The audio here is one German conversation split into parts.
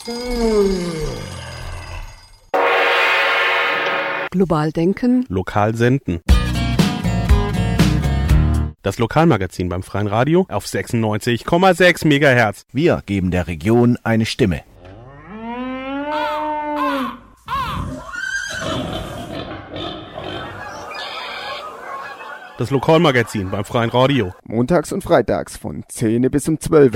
Global denken. Lokal senden. Das Lokalmagazin beim Freien Radio auf 96,6 MHz. Wir geben der Region eine Stimme. Das Lokalmagazin beim Freien Radio. Montags und freitags von 10 bis um 12.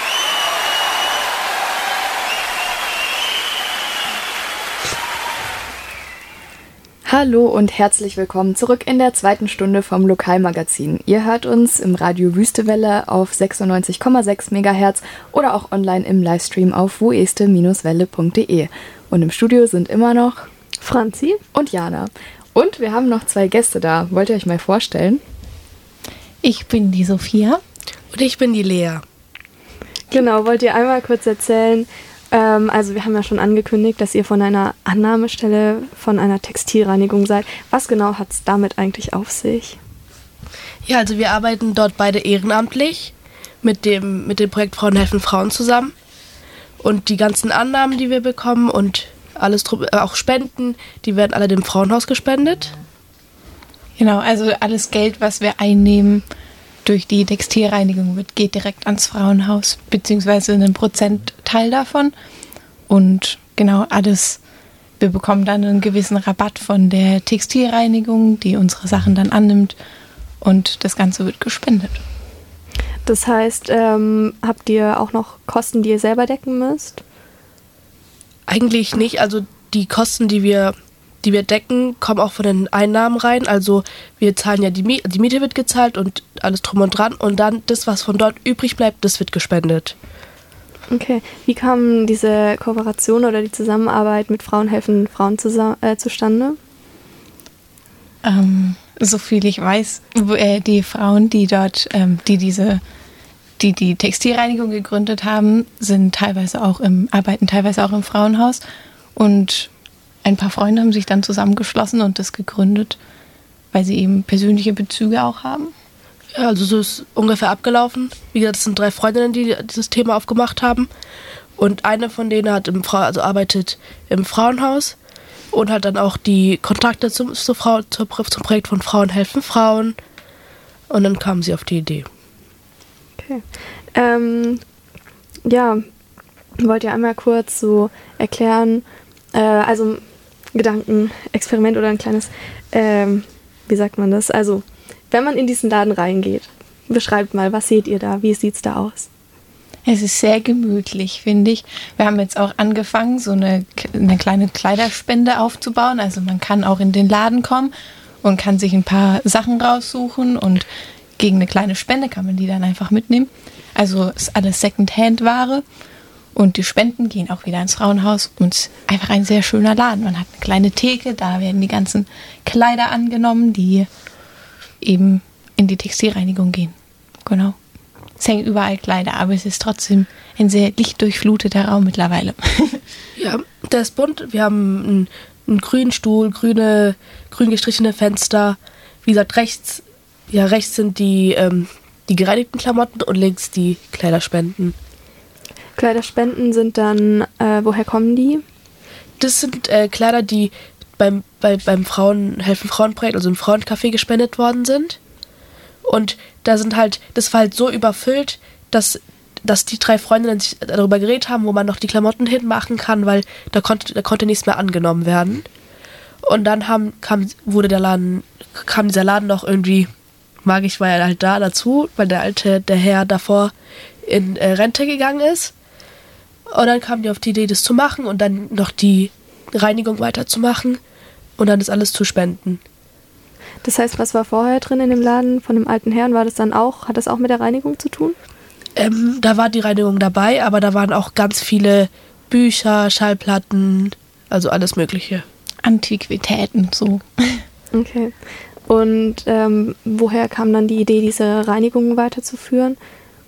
Hallo und herzlich willkommen zurück in der zweiten Stunde vom Lokalmagazin. Ihr hört uns im Radio Wüstewelle auf 96,6 MHz oder auch online im Livestream auf wueste-welle.de. Und im Studio sind immer noch Franzi und Jana. Und wir haben noch 2 Gäste da. Wollt ihr euch mal vorstellen? Ich bin die Sophia. Und ich bin die Lea. Genau, wollt ihr einmal kurz erzählen, also wir haben ja schon angekündigt, dass ihr von einer Annahmestelle von einer Textilreinigung seid. Was genau hat es damit eigentlich auf sich? Ja, also wir arbeiten dort beide ehrenamtlich mit dem Projekt Frauen helfen Frauen zusammen. Und die ganzen Annahmen, die wir bekommen und alles, auch Spenden, die werden alle dem Frauenhaus gespendet. Genau, also alles Geld, was wir einnehmen durch die Textilreinigung, geht direkt ans Frauenhaus, beziehungsweise einen Prozentteil davon. Und genau alles, wir bekommen dann einen gewissen Rabatt von der Textilreinigung, die unsere Sachen dann annimmt, und das Ganze wird gespendet. Das heißt, habt ihr auch noch Kosten, die ihr selber decken müsst? Eigentlich nicht, also die Kosten, die wir decken, kommen auch von den Einnahmen rein. Also wir zahlen ja die Miete wird gezahlt und alles drum und dran. Und dann das, was von dort übrig bleibt, das wird gespendet. Okay. Wie kam diese Kooperation oder die Zusammenarbeit mit Frauen helfen Frauen zustande? So viel ich weiß, die Frauen, die dort, die Textilreinigung gegründet haben, arbeiten teilweise auch im Frauenhaus. Und ein paar Freunde haben sich dann zusammengeschlossen und das gegründet, weil sie eben persönliche Bezüge auch haben. Ja, also so ist ungefähr abgelaufen. Wie gesagt, das sind 3 Freundinnen, die dieses Thema aufgemacht haben. Und eine von denen arbeitet im Frauenhaus und hat dann auch die Kontakte zum Projekt von Frauen helfen Frauen. Und dann kamen sie auf die Idee. Okay. Ja, wollt ihr einmal kurz so erklären, also Gedankenexperiment oder ein kleines, wie sagt man das? Also, wenn man in diesen Laden reingeht, beschreibt mal, was seht ihr da? Wie sieht's da aus? Es ist sehr gemütlich, finde ich. Wir haben jetzt auch angefangen, so eine kleine Kleiderspende aufzubauen. Also man kann auch in den Laden kommen und kann sich ein paar Sachen raussuchen und gegen eine kleine Spende kann man die dann einfach mitnehmen. Also ist alles Secondhand-Ware. Und die Spenden gehen auch wieder ins Frauenhaus und einfach ein sehr schöner Laden. Man hat eine kleine Theke, da werden die ganzen Kleider angenommen, die eben in die Textilreinigung gehen. Genau. Es hängen überall Kleider, aber es ist trotzdem ein sehr lichtdurchfluteter Raum mittlerweile. Ja, der ist bunt. Wir haben einen grünen Stuhl, grün gestrichene Fenster. Wie gesagt, rechts sind die gereinigten Klamotten und links die Kleiderspenden. Kleiderspenden sind dann, woher kommen die? Das sind Kleider, die beim Frauen helfen Frauen Projekt, also im Frauencafé gespendet worden sind. Und das war halt so überfüllt, dass die 3 Freundinnen sich darüber geredet haben, wo man noch die Klamotten hinmachen kann, weil da konnte nichts mehr angenommen werden. Und dann kam dieser Laden noch irgendwie, magisch war er halt da dazu, weil der Herr davor in Rente gegangen ist. Und dann kamen die auf die Idee, das zu machen und dann noch die Reinigung weiterzumachen und dann das alles zu spenden. Das heißt, was war vorher drin in dem Laden von dem alten Herrn? Hat das auch mit der Reinigung zu tun? Da war die Reinigung dabei, aber da waren auch ganz viele Bücher, Schallplatten, also alles Mögliche. Antiquitäten, so. Okay. Und woher kam dann die Idee, diese Reinigung weiterzuführen?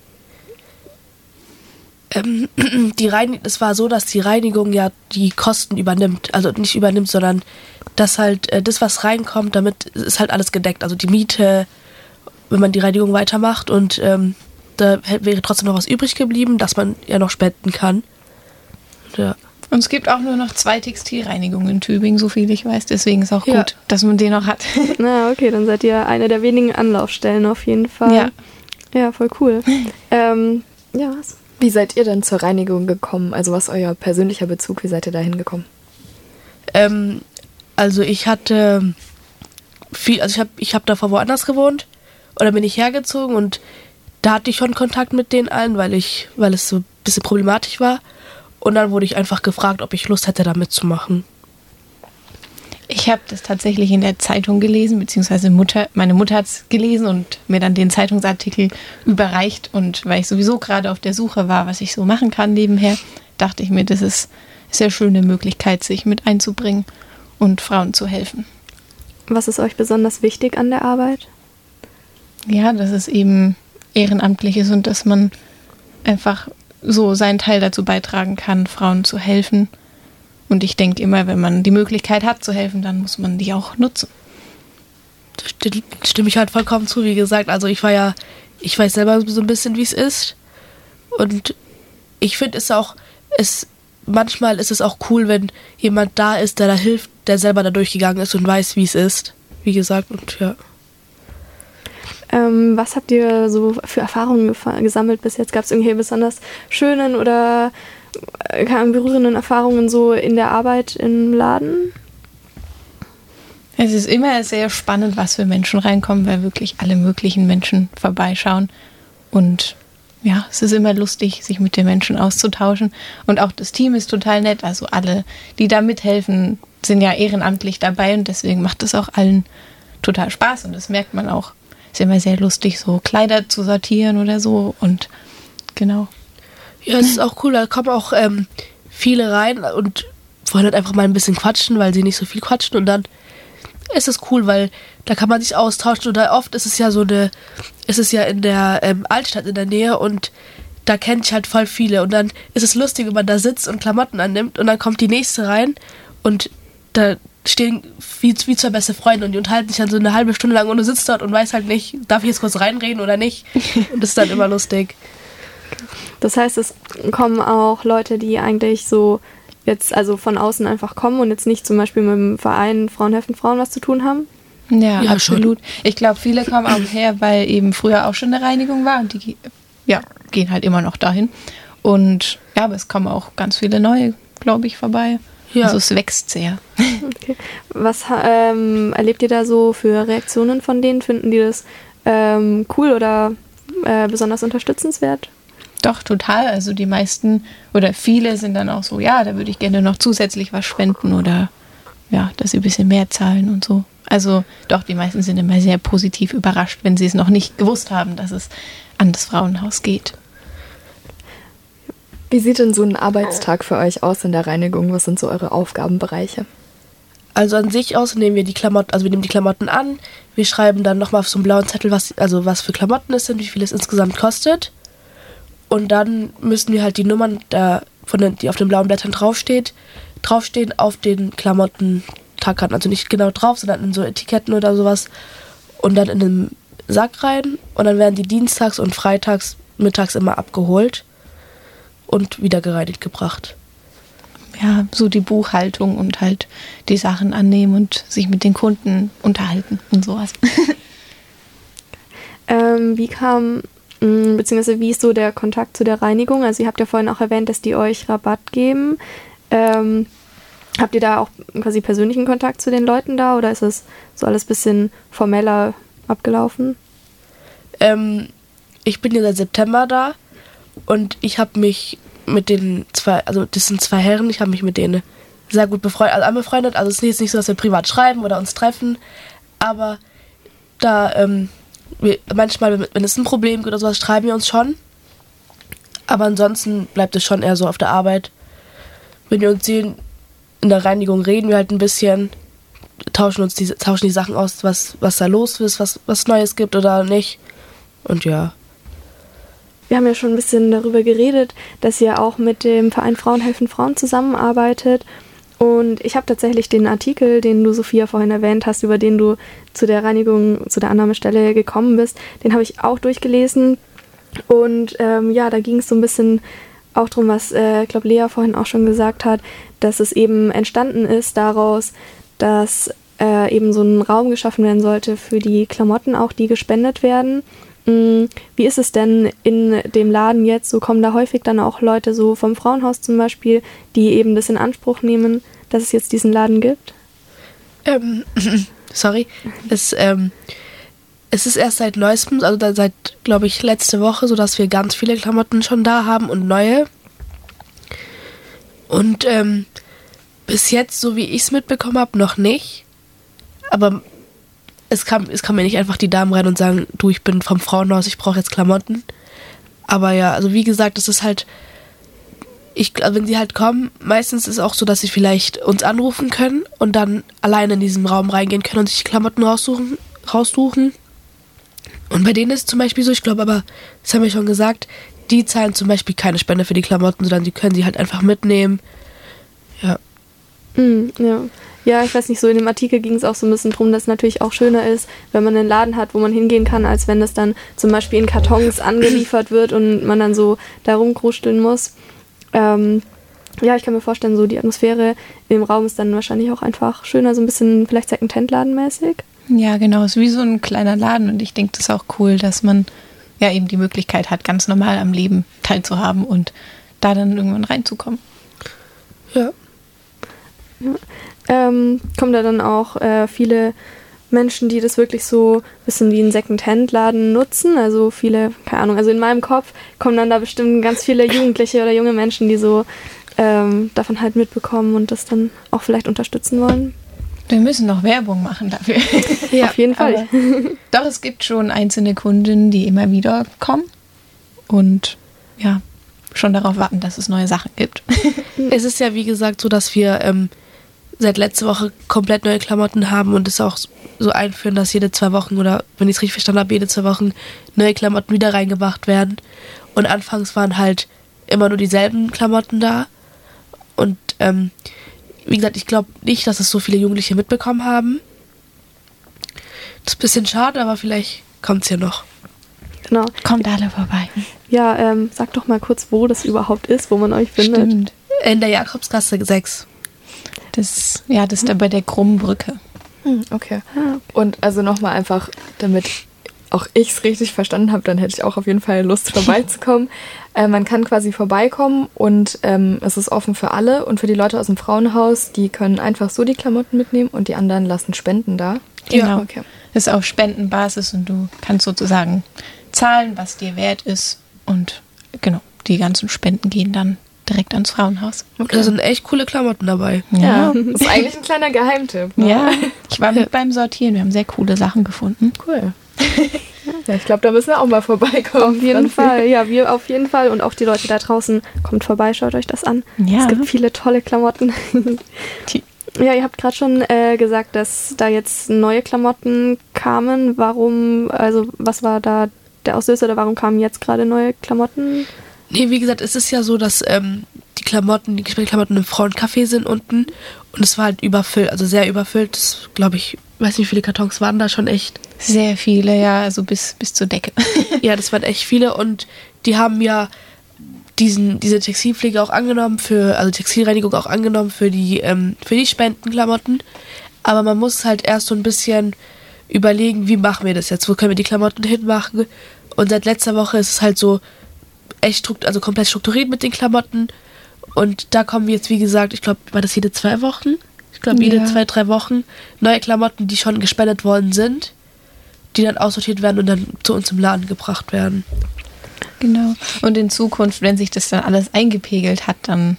Es war so, dass die Reinigung ja die Kosten übernimmt. Also nicht übernimmt, sondern dass halt das, was reinkommt, damit ist halt alles gedeckt. Also die Miete, wenn man die Reinigung weitermacht und da wäre trotzdem noch was übrig geblieben, dass man ja noch spenden kann. Ja. Und es gibt auch nur noch 2 Textilreinigungen in Tübingen, so viel ich weiß. Deswegen ist auch gut, dass man den noch hat. Na, okay, dann seid ihr eine der wenigen Anlaufstellen auf jeden Fall. Ja. Ja, voll cool. Ja, was? Wie seid ihr dann zur Reinigung gekommen? Also was ist euer persönlicher Bezug? Wie seid ihr da hingekommen? Also ich hatte ich habe davor woanders gewohnt und dann bin ich hergezogen und da hatte ich schon Kontakt mit denen allen, weil es so ein bisschen problematisch war. Und dann wurde ich einfach gefragt, ob ich Lust hätte, da mitzumachen. Ich habe das tatsächlich in der Zeitung gelesen, beziehungsweise meine Mutter hat es gelesen und mir dann den Zeitungsartikel überreicht. Und weil ich sowieso gerade auf der Suche war, was ich so machen kann nebenher, dachte ich mir, das ist eine sehr schöne Möglichkeit, sich mit einzubringen und Frauen zu helfen. Was ist euch besonders wichtig an der Arbeit? Ja, dass es eben ehrenamtlich ist und dass man einfach so seinen Teil dazu beitragen kann, Frauen zu helfen. Und ich denke immer, wenn man die Möglichkeit hat zu helfen, dann muss man die auch nutzen. Stimme ich halt vollkommen zu, wie gesagt. Also ich weiß selber so ein bisschen, wie es ist. Und ich finde manchmal ist es auch cool, wenn jemand da ist, der da hilft, der selber da durchgegangen ist und weiß, wie es ist. Wie gesagt, und ja. Was habt ihr so für Erfahrungen gesammelt bis jetzt? Gab es irgendwelche besonders schönen oder berührenden Erfahrungen so in der Arbeit im Laden? Es ist immer sehr spannend, was für Menschen reinkommen, weil wirklich alle möglichen Menschen vorbeischauen. Und ja, es ist immer lustig, sich mit den Menschen auszutauschen. Und auch das Team ist total nett. Also alle, die da mithelfen, sind ja ehrenamtlich dabei und deswegen macht es auch allen total Spaß. Und das merkt man auch. Ist immer sehr lustig, so Kleider zu sortieren oder so. Und genau. Ja, es ist auch cool. Da kommen auch viele rein und wollen halt einfach mal ein bisschen quatschen, weil sie nicht so viel quatschen. Und dann ist es cool, weil da kann man sich austauschen. Und da oft ist es ja in der Altstadt in der Nähe und da kennt ich halt voll viele. Und dann ist es lustig, wenn man da sitzt und Klamotten annimmt und dann kommt die nächste rein und da stehen wie 2 beste Freunde und die unterhalten sich dann so eine halbe Stunde lang und du sitzt dort und weißt halt nicht, darf ich jetzt kurz reinreden oder nicht? Und das ist dann immer lustig. Das heißt, es kommen auch Leute, die eigentlich so jetzt also von außen einfach kommen und jetzt nicht zum Beispiel mit dem Verein Frauen helfen Frauen was zu tun haben? Ja, Ja, absolut. Ich glaube, viele kommen auch her, weil eben früher auch schon eine Reinigung war und die gehen halt immer noch dahin. Und ja, aber es kommen auch ganz viele neue, glaube ich, vorbei. Ja. Also es wächst sehr. Okay. Was erlebt ihr da so für Reaktionen von denen? Finden die das cool oder besonders unterstützenswert? Doch, total. Also die meisten oder viele sind dann auch so, ja, da würde ich gerne noch zusätzlich was spenden oder ja, dass sie ein bisschen mehr zahlen und so. Also doch, die meisten sind immer sehr positiv überrascht, wenn sie es noch nicht gewusst haben, dass es an das Frauenhaus geht. Wie sieht denn so ein Arbeitstag für euch aus in der Reinigung? Was sind so eure Aufgabenbereiche? Also an sich nehmen wir die Klamotten an, wir schreiben dann nochmal auf so einen blauen Zettel, was für Klamotten es sind, wie viel es insgesamt kostet. Und dann müssen wir halt die Nummern, die auf den blauen Blättern draufstehen, auf den Klamottentackern. Also nicht genau drauf, sondern in so Etiketten oder sowas. Und dann in einen Sack rein. Und dann werden die dienstags und freitags mittags immer abgeholt und wieder gereinigt gebracht. Ja, so die Buchhaltung und halt die Sachen annehmen und sich mit den Kunden unterhalten und sowas. Wie ist so der Kontakt zu der Reinigung? Also ihr habt ja vorhin auch erwähnt, dass die euch Rabatt geben. Habt ihr da auch quasi persönlichen Kontakt zu den Leuten da oder ist das so alles ein bisschen formeller abgelaufen? Ich bin ja seit September da und ich habe mich mit den das sind 2 Herren, ich habe mich mit denen sehr gut anbefreundet. Also es ist jetzt nicht so, dass wir privat schreiben oder uns treffen, aber da manchmal, wenn es ein Problem gibt oder sowas, schreiben wir uns schon. Aber ansonsten bleibt es schon eher so auf der Arbeit. Wenn wir uns sehen, in der Reinigung reden wir halt ein bisschen, tauschen die Sachen aus, was da los ist, was Neues gibt oder nicht. Und ja. Wir haben ja schon ein bisschen darüber geredet, dass ihr auch mit dem Verein Frauen helfen Frauen zusammenarbeitet. Und ich habe tatsächlich den Artikel, den du, Sophia, vorhin erwähnt hast, über den du zu der Reinigung, zu der Annahmestelle gekommen bist, den habe ich auch durchgelesen. Und da ging es so ein bisschen auch drum, was, glaube Lea vorhin auch schon gesagt hat, dass es eben entstanden ist daraus, dass eben so ein Raum geschaffen werden sollte für die Klamotten auch, die gespendet werden. Wie ist es denn in dem Laden jetzt? So kommen da häufig dann auch Leute so vom Frauenhaus zum Beispiel, die eben das in Anspruch nehmen, dass es jetzt diesen Laden gibt? Sorry. Es ist erst seit neuestem, also seit, glaube ich, letzte Woche, so dass wir ganz viele Klamotten schon da haben und neue. Und bis jetzt, so wie ich es mitbekommen habe, noch nicht. Aber es kann mir nicht einfach die Damen rein und sagen, du, ich bin vom Frauenhaus, ich brauche jetzt Klamotten. Aber ja, also wie gesagt, das ist halt, also wenn sie halt kommen, meistens ist es auch so, dass sie vielleicht uns anrufen können und dann alleine in diesen Raum reingehen können und sich die Klamotten raussuchen. Und bei denen ist es zum Beispiel so, ich glaube aber, das haben wir schon gesagt, die zahlen zum Beispiel keine Spende für die Klamotten, sondern die können sie halt einfach mitnehmen. Ja. Ja. Ja, ich weiß nicht, so in dem Artikel ging es auch so ein bisschen drum, dass es natürlich auch schöner ist, wenn man einen Laden hat, wo man hingehen kann, als wenn das dann zum Beispiel in Kartons angeliefert wird und man dann so da rumkruscheln muss. Ja, ich kann mir vorstellen, so die Atmosphäre im Raum ist dann wahrscheinlich auch einfach schöner, so ein bisschen vielleicht Second-Hand-Laden-mäßig. Ja, genau, es ist wie so ein kleiner Laden und ich denke, das ist auch cool, dass man ja eben die Möglichkeit hat, ganz normal am Leben teilzuhaben und da dann irgendwann reinzukommen. Ja. Kommen da dann auch viele Menschen, die das wirklich so ein bisschen wie ein Second-Hand-Laden nutzen? Also viele, keine Ahnung, also in meinem Kopf kommen dann da bestimmt ganz viele Jugendliche oder junge Menschen, die so davon halt mitbekommen und das dann auch vielleicht unterstützen wollen. Wir müssen noch Werbung machen dafür. Ja, auf jeden Fall. Doch, es gibt schon einzelne Kundinnen, die immer wieder kommen und ja, schon darauf warten, dass es neue Sachen gibt. Es ist ja, wie gesagt, so, dass wir seit letzter Woche komplett neue Klamotten haben und es auch so einführen, dass jede 2 Wochen oder, wenn ich es richtig verstanden habe, jede 2 Wochen neue Klamotten wieder reingebracht werden. Und anfangs waren halt immer nur dieselben Klamotten da. Und wie gesagt, ich glaube nicht, dass es so viele Jugendliche mitbekommen haben. Das ist ein bisschen schade, aber vielleicht kommt es ja noch. Genau. Kommt alle vorbei. Ja, sag doch mal kurz, wo das überhaupt ist, wo man euch findet. Stimmt. In der Jakobsgasse 6. Das ist da bei der Krummenbrücke. Okay. Und also nochmal einfach, damit auch ich es richtig verstanden habe, dann hätte ich auch auf jeden Fall Lust vorbeizukommen. Man kann quasi vorbeikommen und es ist offen für alle und für die Leute aus dem Frauenhaus, die können einfach so die Klamotten mitnehmen und die anderen lassen Spenden da. Genau. Ja, okay. Das ist auf Spendenbasis und du kannst sozusagen zahlen, was dir wert ist und genau, die ganzen Spenden gehen dann direkt ans Frauenhaus. Okay. Da sind echt coole Klamotten dabei. Ja, das ist eigentlich ein kleiner Geheimtipp. Ne? Ja, ich war mit beim Sortieren, wir haben sehr coole Sachen gefunden. Cool. Ja, ich glaube, da müssen wir auch mal vorbeikommen. Auf jeden Fall, ja, wir auf jeden Fall und auch die Leute da draußen, kommt vorbei, schaut euch das an. Ja. Es gibt viele tolle Klamotten. Ja, ihr habt gerade schon gesagt, dass da jetzt neue Klamotten kamen. Warum, also was war da der Auslöser oder warum kamen jetzt gerade neue Klamotten? Nee, wie gesagt, es ist ja so, dass die Gespendeklamotten im Frauencafé sind unten und es war halt überfüllt, also sehr überfüllt. Das, glaube ich, weiß nicht, wie viele Kartons waren da schon echt. Sehr viele, ja, also bis zur Decke. Ja, das waren echt viele und die haben ja diese Textilpflege auch angenommen, also Textilreinigung auch angenommen für die Spendenklamotten. Aber man muss halt erst so ein bisschen überlegen, wie machen wir das jetzt? Wo können wir die Klamotten hinmachen? Und seit letzter Woche ist es halt so echt komplett strukturiert mit den Klamotten. Und da kommen wir jetzt, wie gesagt, ich glaube, war das jede 2 Wochen? Ich glaube, jede 2-3 Wochen neue Klamotten, die schon gespendet worden sind, die dann aussortiert werden und dann zu uns im Laden gebracht werden. Genau. Und in Zukunft, wenn sich das dann alles eingepegelt hat, dann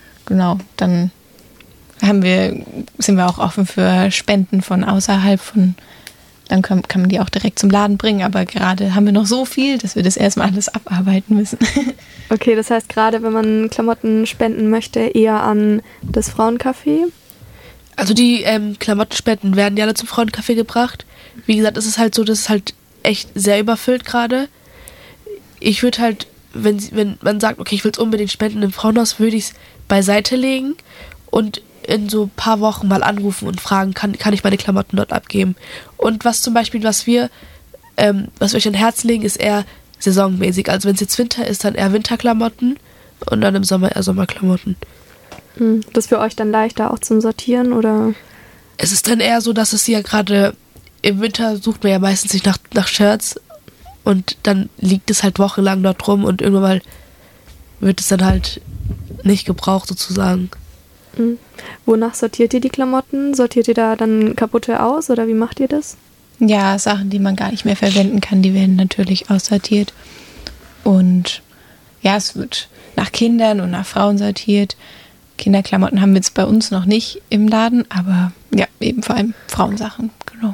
sind wir auch offen für Spenden von außerhalb dann kann man die auch direkt zum Laden bringen, aber gerade haben wir noch so viel, dass wir das erstmal alles abarbeiten müssen. Okay, das heißt, gerade wenn man Klamotten spenden möchte, eher an das Frauencafé? Also die Klamottenspenden werden ja alle zum Frauencafé gebracht. Wie gesagt, es ist halt so, das ist halt echt sehr überfüllt gerade. Ich würde halt, wenn man sagt, okay, ich will es unbedingt spenden im Frauenhaus, würde ich es beiseite legen und in so ein paar Wochen mal anrufen und fragen, kann ich meine Klamotten dort abgeben. Und was zum Beispiel, was wir euch an Herz legen, ist eher saisonmäßig. Also wenn es jetzt Winter ist, dann eher Winterklamotten, Und dann im Sommer eher Sommerklamotten. Das ist für euch dann leichter auch zum Sortieren, oder? Es ist dann eher so, dass es ja gerade im Winter sucht man ja meistens nicht nach Shirts und dann liegt es halt wochenlang dort rum und irgendwann mal wird es dann halt nicht gebraucht sozusagen. Wonach sortiert ihr die Klamotten? Sortiert ihr da dann kaputte aus oder wie macht ihr das? Ja, Sachen, die man gar nicht mehr verwenden kann, die werden natürlich aussortiert. Und ja, es wird nach Kindern und nach Frauen sortiert. Kinderklamotten haben wir jetzt bei uns noch nicht im Laden, aber ja, eben vor allem Frauensachen, genau.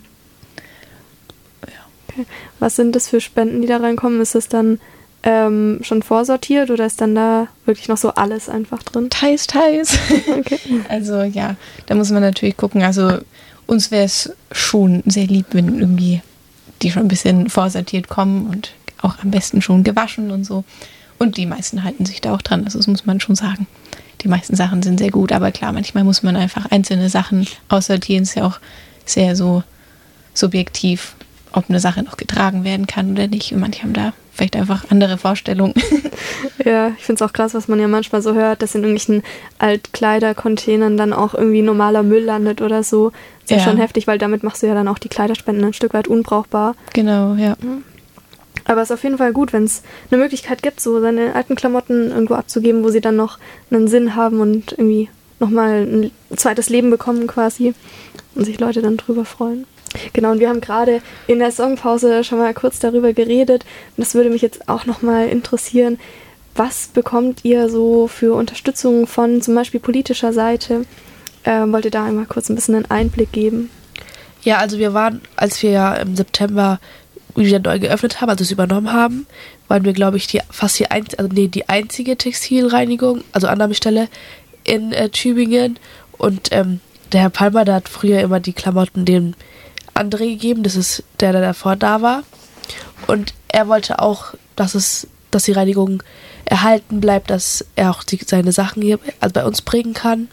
Okay. Was sind das für Spenden, die da reinkommen? Ist das dann schon vorsortiert oder ist dann da wirklich noch so alles einfach drin? Teils. Okay. Also ja, da muss man natürlich gucken. Also uns wäre es schon sehr lieb, wenn irgendwie die schon ein bisschen vorsortiert kommen und auch am besten schon gewaschen und so. Und die meisten halten sich da auch dran, also das muss man schon sagen. Die meisten Sachen sind sehr gut, aber klar, manchmal muss man einfach einzelne Sachen aussortieren. Ist ja auch sehr so subjektiv, ob eine Sache noch getragen werden kann oder nicht. Und manche haben da vielleicht einfach andere Vorstellungen. Ja, ich finde es auch krass, was man ja manchmal so hört, dass in irgendwelchen Altkleidercontainern dann auch irgendwie normaler Müll landet oder so. Ist ja schon heftig, weil damit machst du ja dann auch die Kleiderspenden ein Stück weit unbrauchbar. Genau, ja. Aber es ist auf jeden Fall gut, wenn es eine Möglichkeit gibt, so seine alten Klamotten irgendwo abzugeben, wo sie dann noch einen Sinn haben und irgendwie nochmal ein zweites Leben bekommen quasi und sich Leute dann drüber freuen. Genau, und wir haben gerade in der Songpause schon mal kurz darüber geredet und das würde mich jetzt auch nochmal interessieren. Was bekommt ihr so für Unterstützung von zum Beispiel politischer Seite? Wollt ihr da einmal kurz ein bisschen einen Einblick geben? Ja, also wir waren, als wir ja im September wieder neu geöffnet haben, also es übernommen haben, waren wir, glaube ich, die einzige Textilreinigung, also Annahmestelle in Tübingen. Und der Herr Palmer, der hat früher immer die Klamotten dem André gegeben, das ist der davor da war. Und er wollte auch, dass die Reinigung erhalten bleibt, dass er auch seine Sachen hier bei uns bringen kann.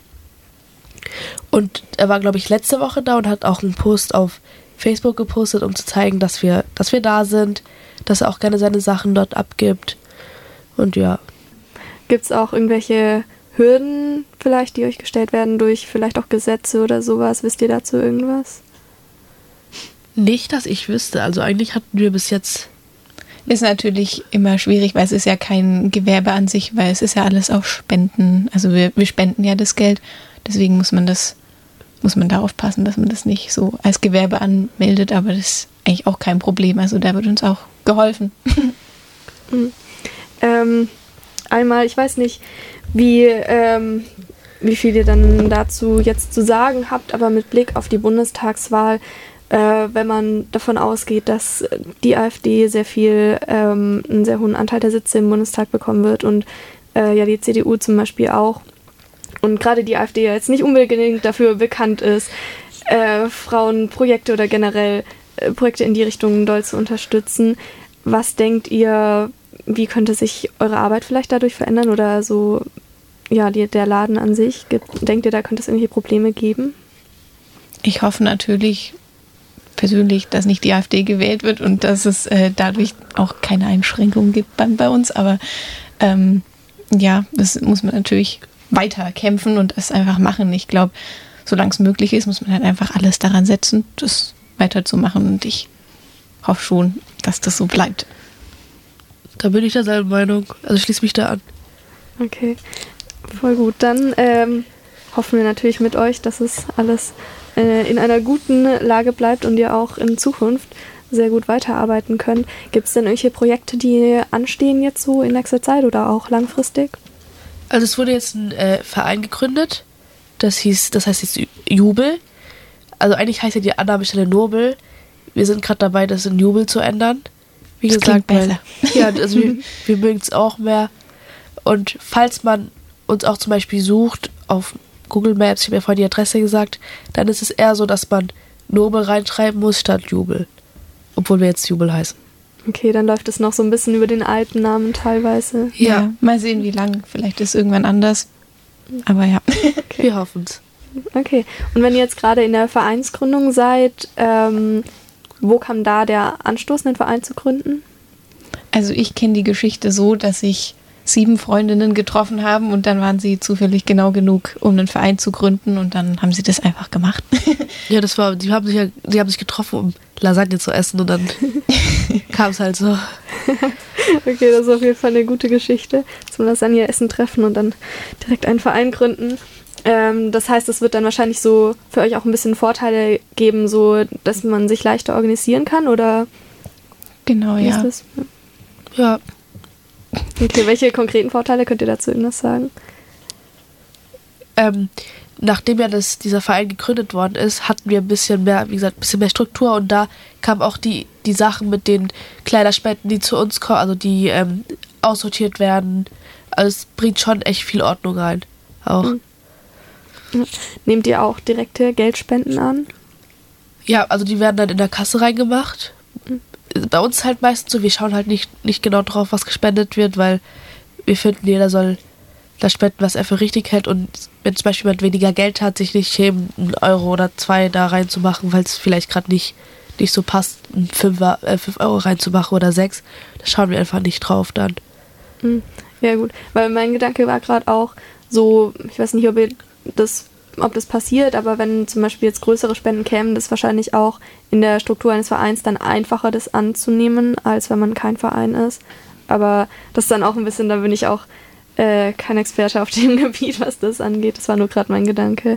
Und er war, glaube ich, letzte Woche da und hat auch einen Post auf Facebook gepostet, um zu zeigen, dass wir da sind, dass er auch gerne seine Sachen dort abgibt. Und ja. Gibt es auch irgendwelche Hürden vielleicht, die euch gestellt werden durch vielleicht auch Gesetze oder sowas? Wisst ihr dazu irgendwas? Nicht, dass ich wüsste. Also eigentlich hatten wir bis jetzt... Ist natürlich immer schwierig, weil es ist ja kein Gewerbe an sich, weil es ist ja alles auf Spenden. Also wir spenden ja das Geld, deswegen muss man da aufpassen, dass man das nicht so als Gewerbe anmeldet, aber das ist eigentlich auch kein Problem. Also da wird uns auch geholfen. Einmal, ich weiß nicht, wie viel ihr dann dazu jetzt zu sagen habt, aber mit Blick auf die Bundestagswahl, wenn man davon ausgeht, dass die AfD einen sehr hohen Anteil der Sitze im Bundestag bekommen wird und ja die CDU zum Beispiel auch, und gerade die AfD ja jetzt nicht unbedingt dafür bekannt ist, Frauenprojekte oder generell Projekte in die Richtung doll zu unterstützen. Was denkt ihr, wie könnte sich eure Arbeit vielleicht dadurch verändern oder so, ja, der Laden an sich? Denkt ihr, da könnte es irgendwelche Probleme geben? Ich hoffe natürlich persönlich, dass nicht die AfD gewählt wird und dass es dadurch auch keine Einschränkungen gibt bei uns. Aber ja, das muss man natürlich weiter kämpfen und das einfach machen. Ich glaube, solange es möglich ist, muss man halt einfach alles daran setzen, das weiterzumachen. Und ich hoffe schon, dass das so bleibt. Da bin ich derselben Meinung. Also schließe mich da an. Okay, voll gut. Dann hoffen wir natürlich mit euch, dass es alles in einer guten Lage bleibt und ihr auch in Zukunft sehr gut weiterarbeiten könnt. Gibt es denn irgendwelche Projekte, die anstehen jetzt so in nächster Zeit oder auch langfristig? Also es wurde jetzt ein Verein gegründet, das heißt jetzt Jubel. Also eigentlich heißt ja die Annahmestelle Nobel. Wir sind gerade dabei, das in Jubel zu ändern. Wie das gesagt, besser. Ja, also wir mögen es auch mehr. Und falls man uns auch zum Beispiel sucht auf Google Maps, ich habe ja vorhin die Adresse gesagt, dann ist es eher so, dass man Nobel reinschreiben muss statt Jubel. Obwohl wir jetzt Jubel heißen. Okay, dann läuft es noch so ein bisschen über den alten Namen teilweise. Ja, mal sehen, wie lang. Vielleicht ist es irgendwann anders. Aber ja. Okay. Wir hoffen es. Okay, und wenn ihr jetzt gerade in der Vereinsgründung seid, wo kam da der Anstoß, einen Verein zu gründen? Also ich kenne die Geschichte so, dass ich 7 Freundinnen getroffen haben und dann waren sie zufällig genau genug, um einen Verein zu gründen und dann haben sie das einfach gemacht. Ja, die haben sich getroffen, um Lasagne zu essen und dann kam es halt so. Okay, das ist auf jeden Fall eine gute Geschichte. Zum Lasagne-Essen treffen und dann direkt einen Verein gründen. Das heißt, es wird dann wahrscheinlich so für euch auch ein bisschen Vorteile geben, so dass man sich leichter organisieren kann, oder? Genau, Wie ja. ist das? Ja, Okay, welche konkreten Vorteile könnt ihr dazu irgendwas sagen? nachdem ja dieser Verein gegründet worden ist, hatten wir ein bisschen mehr, wie gesagt, ein bisschen mehr Struktur und da kamen auch die Sachen mit den Kleiderspenden, die zu uns kommen, also die aussortiert werden. Also es bringt schon echt viel Ordnung rein. Auch. Nehmt ihr auch direkte Geldspenden an? Ja, also die werden dann in der Kasse reingemacht. Bei uns halt meistens so, wir schauen halt nicht genau drauf, was gespendet wird, weil wir finden, jeder soll das spenden, was er für richtig hält. Und wenn zum Beispiel jemand weniger Geld hat, sich nicht schämen, 1 Euro oder 2 da reinzumachen, weil es vielleicht gerade nicht so passt, 5 Euro reinzumachen oder 6, da schauen wir einfach nicht drauf dann. Ja gut, weil mein Gedanke war gerade auch so, ich weiß nicht, ob das passiert, aber wenn zum Beispiel jetzt größere Spenden kämen, das wahrscheinlich auch in der Struktur eines Vereins dann einfacher, das anzunehmen, als wenn man kein Verein ist. Aber das ist dann auch ein bisschen, da bin ich auch kein Experte auf dem Gebiet, was das angeht. Das war nur gerade mein Gedanke.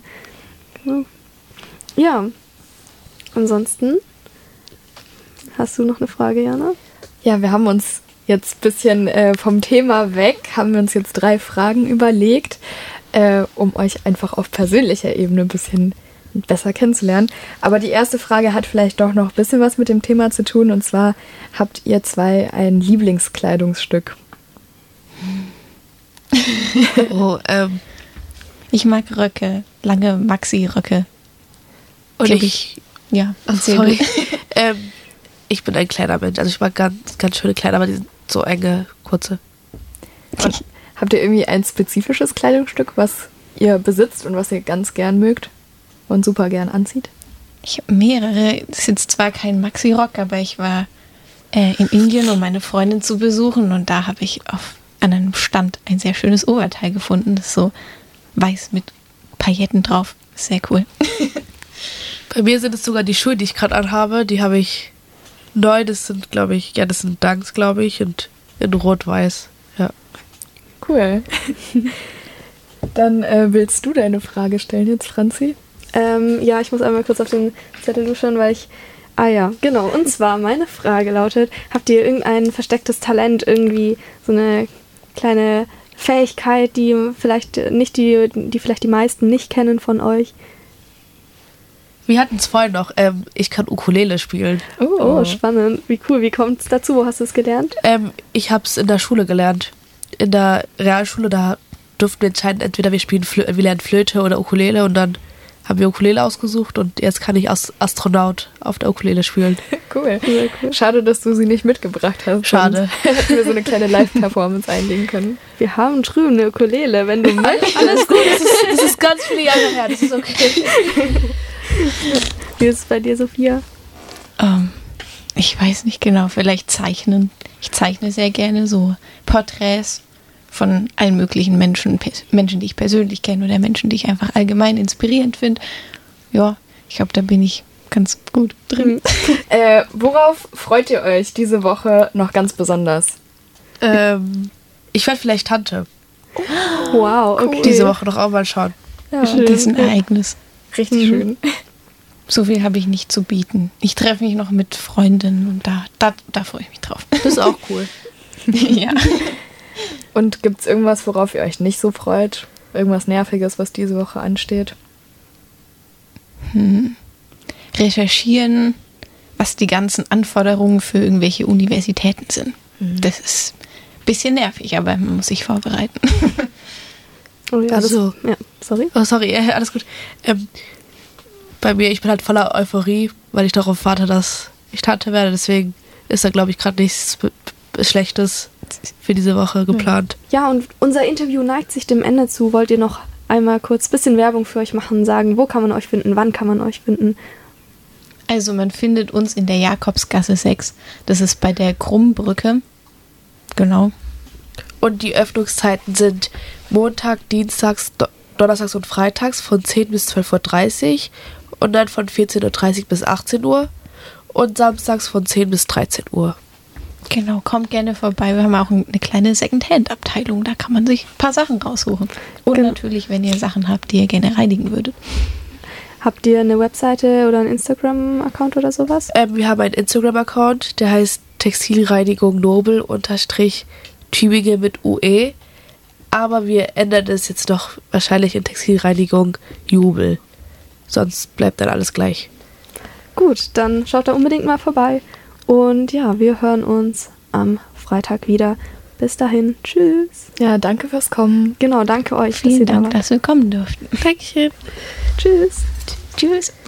Ja, ansonsten, hast du noch eine Frage, Jana? Ja, wir haben uns jetzt ein bisschen vom Thema weg, haben wir uns jetzt 3 Fragen überlegt, um euch einfach auf persönlicher Ebene ein bisschen besser kennenzulernen. Aber die erste Frage hat vielleicht doch noch ein bisschen was mit dem Thema zu tun. Und zwar, habt ihr 2 ein Lieblingskleidungsstück? Oh, Ich mag Röcke, lange Maxi-Röcke. und Glaub Ja, Ach, erzähl sorry. du. Ich bin ein kleiner Mensch, also ich mag ganz, ganz schöne Kleider, aber die sind so enge, kurze. Habt ihr irgendwie ein spezifisches Kleidungsstück, was ihr besitzt und was ihr ganz gern mögt und super gern anzieht? Ich habe mehrere. Das ist jetzt zwar kein Maxi-Rock, aber ich war in Indien, um meine Freundin zu besuchen und da habe ich an einem Stand ein sehr schönes Oberteil gefunden. Das ist so weiß mit Pailletten drauf. Sehr cool. Bei mir sind es sogar die Schuhe, die ich gerade anhabe, die habe ich neu, das sind, glaube ich, das sind Dunks, glaube ich, und in Rot-Weiß, ja. Cool. Dann willst du deine Frage stellen jetzt, Franzi? Ja, ich muss einmal kurz auf den Zettel luschern, weil ich... Ah ja, genau. Und zwar, meine Frage lautet, habt ihr irgendein verstecktes Talent, irgendwie so eine kleine Fähigkeit, die vielleicht nicht die vielleicht die meisten nicht kennen von euch? Wir hatten es vorhin noch, ich kann Ukulele spielen. Oh, spannend. Wie cool. Wie kommt es dazu? Wo hast du es gelernt? Ich habe es in der Schule gelernt. In der Realschule, da durften wir entscheiden, entweder wir lernen Flöte oder Ukulele und dann haben wir Ukulele ausgesucht und jetzt kann ich als Astronaut auf der Ukulele spielen. Cool. Schade, dass du sie nicht mitgebracht hast. Schade. Sonst hätten wir so eine kleine Live-Performance einlegen können. Wir haben drüben eine Ukulele, wenn du möchtest. Alles gut, das ist ganz viele Jahre her, das ist okay. Wie ist es bei dir, Sophia? Ich weiß nicht genau, vielleicht zeichnen. Ich zeichne sehr gerne so Porträts von allen möglichen Menschen, die ich persönlich kenne oder Menschen, die ich einfach allgemein inspirierend finde. Ja, ich glaube, da bin ich ganz gut drin. Worauf freut ihr euch diese Woche noch ganz besonders? Ich werde vielleicht Tante. Wow, okay. Diese Woche noch auch mal schauen. Ja, Das ist ein Ereignis. Richtig schön. So viel habe ich nicht zu bieten. Ich treffe mich noch mit Freundinnen und da freue ich mich drauf. Das ist auch cool. Ja. Und gibt es irgendwas, worauf ihr euch nicht so freut? Irgendwas Nerviges, was diese Woche ansteht? Recherchieren, was die ganzen Anforderungen für irgendwelche Universitäten sind. Das ist ein bisschen nervig, aber man muss sich vorbereiten. Oh ja, Also- sorry. Oh, sorry, alles gut. Bei mir, ich bin halt voller Euphorie, weil ich darauf warte, dass ich Tante werde. Deswegen ist da, glaube ich, gerade nichts Schlechtes für diese Woche geplant. Ja, und unser Interview neigt sich dem Ende zu. Wollt ihr noch einmal kurz ein bisschen Werbung für euch machen, sagen, wo kann man euch finden, wann kann man euch finden? Also man findet uns in der Jakobsgasse 6. Das ist bei der Krummbrücke. Genau. Und die Öffnungszeiten sind Montag, Dienstags, Donnerstags und Freitags von 10 bis 12:30 Uhr und dann von 14:30 Uhr bis 18 Uhr und samstags von 10 bis 13 Uhr. Genau, kommt gerne vorbei. Wir haben auch eine kleine Secondhand-Abteilung. Da kann man sich ein paar Sachen raussuchen. Und natürlich, wenn ihr Sachen habt, die ihr gerne reinigen würdet. Habt ihr eine Webseite oder einen Instagram-Account oder sowas? Wir haben einen Instagram-Account, der heißt Textilreinigung Nobel _Tübingen mit UE. Aber wir ändern es jetzt noch wahrscheinlich in Textilreinigung Jubel. Sonst bleibt dann alles gleich. Gut, dann schaut da unbedingt mal vorbei. Und ja, wir hören uns am Freitag wieder. Bis dahin, tschüss. Ja, danke fürs Kommen. Genau, danke euch, Vielen Dank, dass wir kommen durften. Dankeschön. Tschüss. Tschüss.